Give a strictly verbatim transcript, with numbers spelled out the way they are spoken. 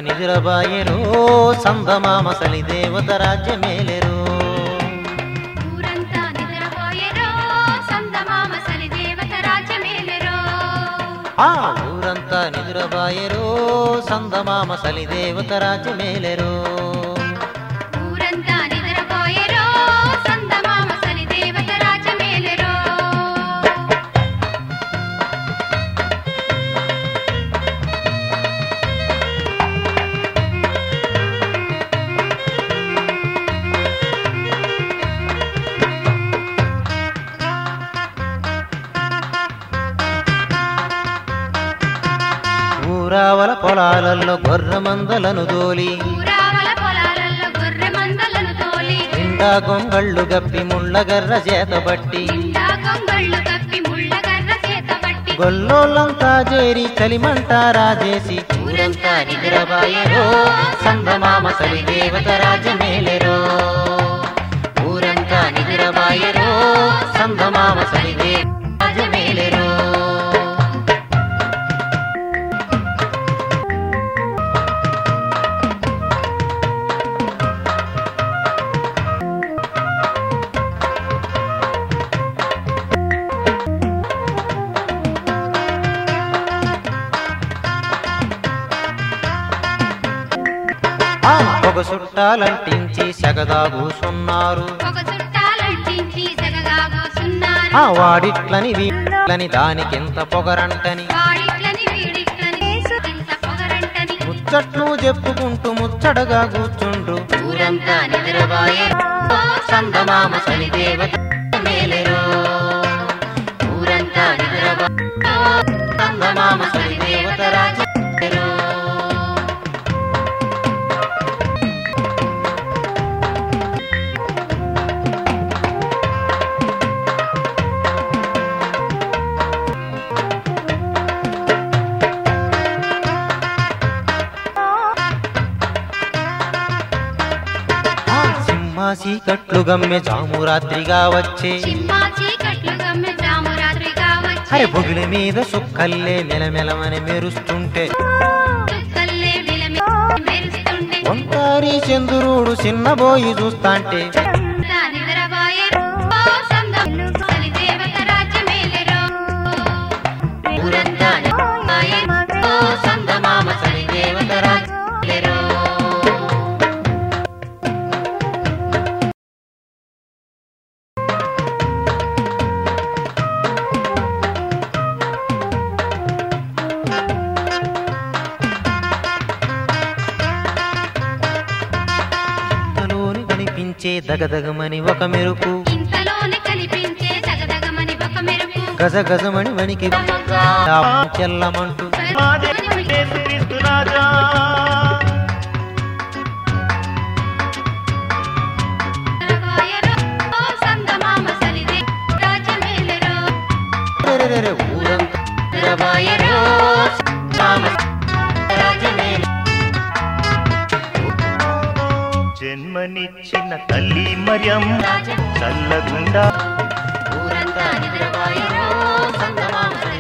నిదురబాయెరో సందమామ సలి దేవత రాజ్యమేలెరో ఊరంతా నిద్రపోయెరో సందమామ సలి దేవత రాజ్యమేలెరో ఆ ఊరంతా నిదురబాయెరో సందమామ సలి దేవత రాజ్యమేలెరో ఊరంతా నిద్రపోయెరో సందమామ సలి దేవత రాజ్యమేలెరో ఊరావల పొలాలలో గొర్రె మందలను దోలి ఊరావల పొలాలలో గొర్రె మందలను తోలి నిండా గొంగళ్ళు గప్పి ముళ్ళగర్ర చేతబట్టి నిండా గొంగళ్ళు కప్పి ముళ్ళగర్ర చేతబట్టి గొల్లోళ్ళంతా చేరి చలిమంట రాజేసి ఊరంతా నిద్రబాయెరో సందమామ సలి దేవత రాజ్యమేలెరో ఊరంతా నిద్రబాయెరో సందమామ సలి దేవత రాజ్యమేలెరో ఒక చుట్టాలంటించి సగదా కూసున్నారు ఒక చుట్టాలంటించి సగగా కూసున్నారు ఆ వాడిట్లని వీట్లని దానికెంత పొగరంటని వాడిట్లని వీడిట్లని ఇంత పొగరంటని ముచ్చట్లు చెప్పుకుంటూ ముచ్చటగా కూర్చుండ్రు ఊరంతా నిద్రబాయెరో సందమామ సలి దేవత మేలెరో ఊరంతా నిద్రబాయెరో సందమామ సలి దేవత రాజ్యమేలెరో చీకట్లు గమ్మె జామురాత్రిగా వచ్చే అరే బొగిలి మీద సుక్కల్లే మెలమెలమని మెరుస్తుంటే ఒంటారి చంద్రుడు చిన్నబోయి చూస్తాంటే సందమామ సలి దేవత రాజ్యమేలెరో కనిపించే దగదగమని ఒక మెరుపు ఇంతలోనే కనిపించే దగదగమని ఒక మెరుపు గజ గజమని వనికి చెల్లమంటూ సందమామ సలి దేవత రాజ్యమేలెరో ఊరంతా నిద్రబాయెరో సందమామ సలి రాజ్యమేలెరో జన్మనిచ్చిన తల్లి మరియమ్మ చల్లగుండా ఊరంతా నిద్రబాయెరో సందమామ